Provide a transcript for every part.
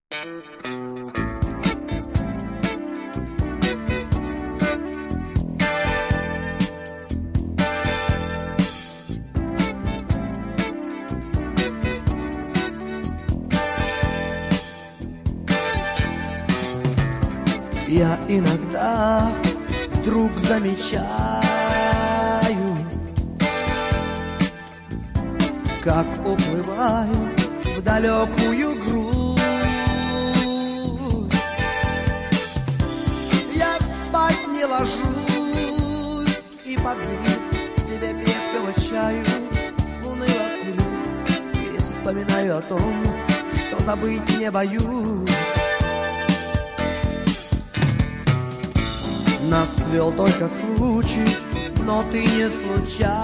Я иногда вдруг замечаю, как уплываю в далекую грусть. Я спать не ложусь и, подлив себе крепкого чаю, уныло курю и вспоминаю о том, что забыть не боюсь. Нас свел только случай, но ты не случайно.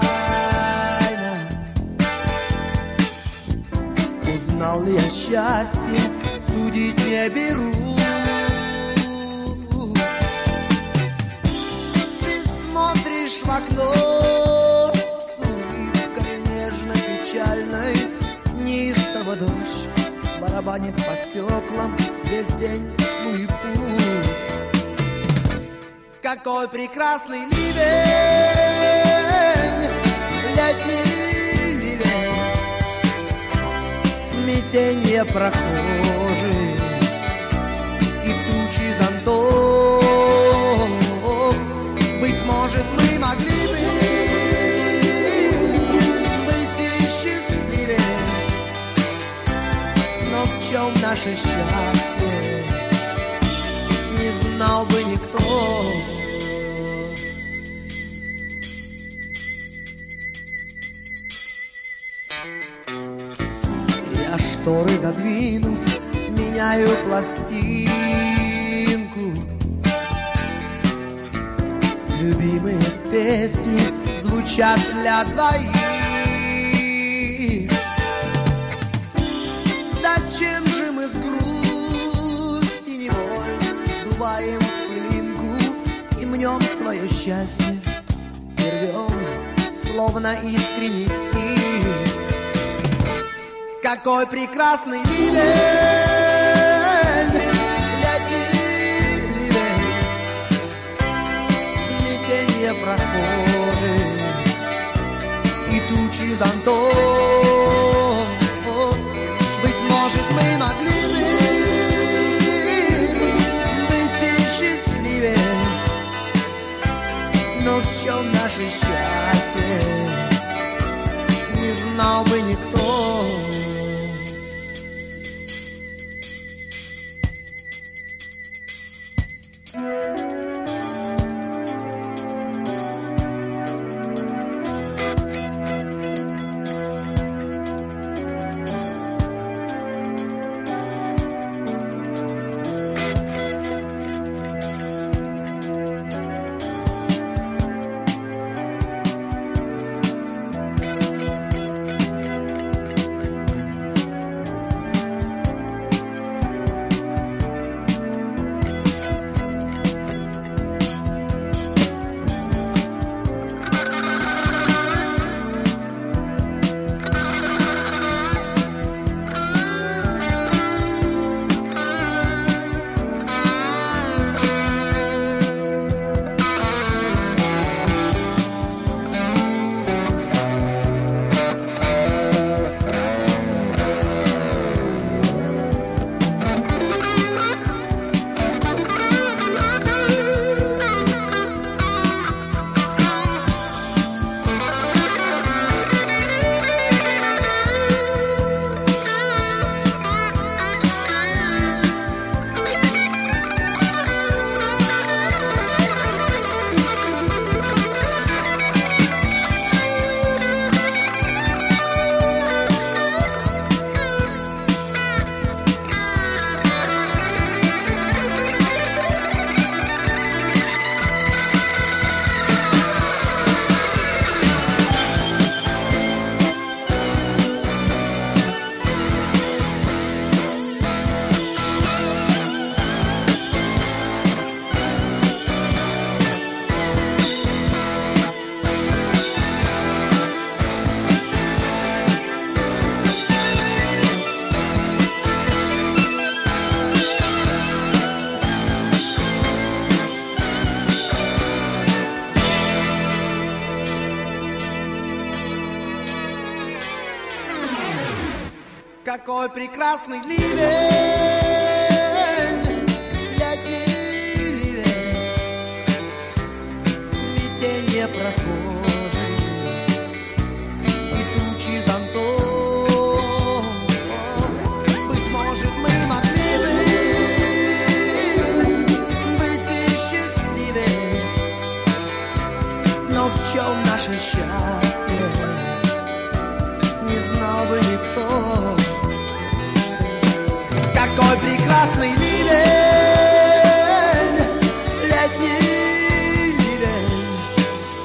Узнал ли я счастье, судить не берусь. Ты смотришь в окно с улыбкой нежно-печальной. Неистово дождь барабанит по стеклам весь день, ну и пусть. Какой прекрасный ливень, летний ливень, смятенье прохожих и тучи зонтов. Быть может, мы могли бы быть счастливее, но в чем наше счастье, не знал бы никто. Я шторы задвинув, меняю пластинку. Любимые песни звучат для двоих. Зачем же мы с грусти невольно сдуваем пылинку и мнем свое счастье, и рвем, словно искренний стих. Какой прекрасный ливень, летний ливень, смятенье прохожих и тучи зонтов. Быть может, мы могли бы быть счастливее, но в чем наше счастье, не знал бы никто. Какой прекрасный ливень, летний ливень, смятение прохожих и тучи зонтов. Быть может, мы могли бы быть и счастливее, но в чем наше счастье, не знал бы никто. Какой прекрасный ливень, летний ливень,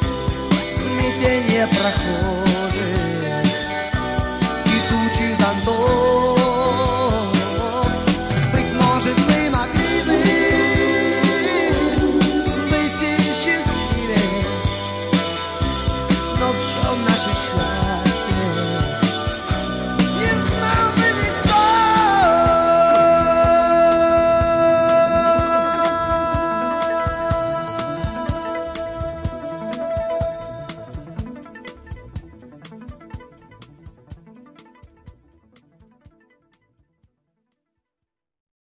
смятение прохожих и тучи зонтов.